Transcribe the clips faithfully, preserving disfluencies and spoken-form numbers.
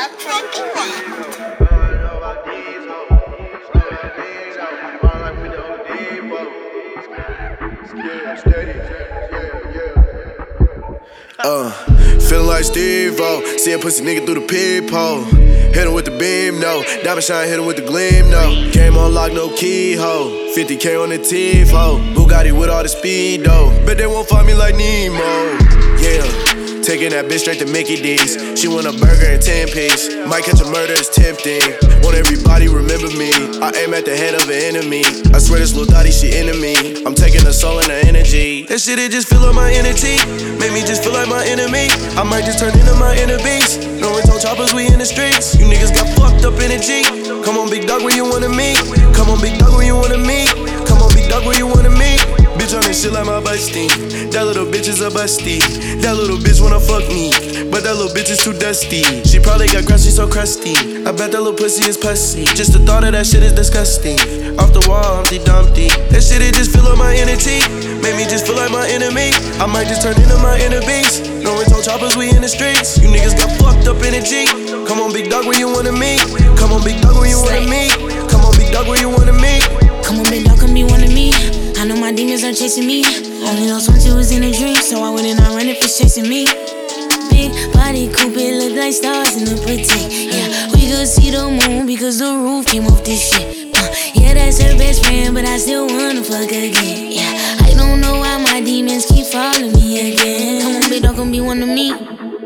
Uh, feeling like Steve-O, see a pussy nigga through the peephole. Hit him with the beam, no. Diamond shine, hit him with the gleam, no. Game on lock, no keyhole. fifty K on the T-Fo. Bugatti with all the speed, though. Bet they won't find me like Nemo. Yeah. Taking that bitch straight to Mickey D's. She want a burger and ten piece. Might catch a murder, it's tempting. Want everybody remember me. I aim at the head of an enemy. I swear this little Dottie, she into me. I'm taking her soul and her energy. That shit, it just fill up my energy. Make me just feel like my enemy. I might just turn into my inner beast. No rental choppers, we in the streets. You niggas got fucked up energy. Come on, big dog, where you wanna meet? Come on, big dog, where you wanna meet? Come on, big dog, where you wanna meet? Bitch on this shit like my busty. That little bitch is a busty. That little bitch wanna fuck me, but that little bitch is too dusty. She probably got crusty, so crusty. I bet that little pussy is pussy. Just the thought of that shit is disgusting. Off the wall, Humpty Dumpty. That shit, it just fill up my energy. Make me just feel like my enemy. I might just turn into my inner beast. No rental choppers, we in the streets. You niggas got fucked up energy. Come on, big dog, where you wanna meet? Come on, big dog, where you wanna meet? Come on, big dog, where you wanna meet? Come on, big dog, come be one of me. I know my demons are chasing me. Only lost once it was in a dream, so I wouldn't not run if it's chasing me. Big body coupe, it look like stars in the protect. Yeah, we could see the moon because the roof came off this shit. Uh, yeah, that's her best friend, but I still wanna fuck again. Yeah, I don't know why my demons keep following me again. Come on, big dog, come be one of me.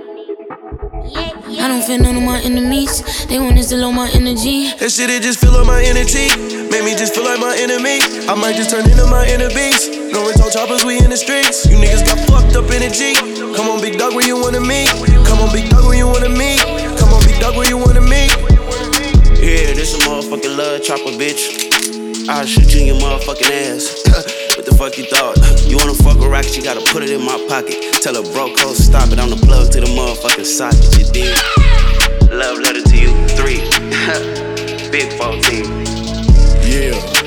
I don't feel none of my enemies. They want us to low my energy. That shit, it just fill up my energy. Make me just feel like my enemy. I might just turn into my inner beast. No rental choppers, we in the streets. You niggas got fucked up energy. Come on, big dog, where you wanna meet? Come on, big dog, where you wanna meet? Come on, big dog, where you wanna meet? Yeah, this a motherfucking love chopper, bitch. I'll shoot you in your motherfucking ass. What the fuck you thought? You wanna fuck with rockets, you gotta put it in my pocket. Tell a bro code, stop it, I'm the plug to the motherfucking socket, you dig? Love letter to you, three. Big fourteen. Yeah.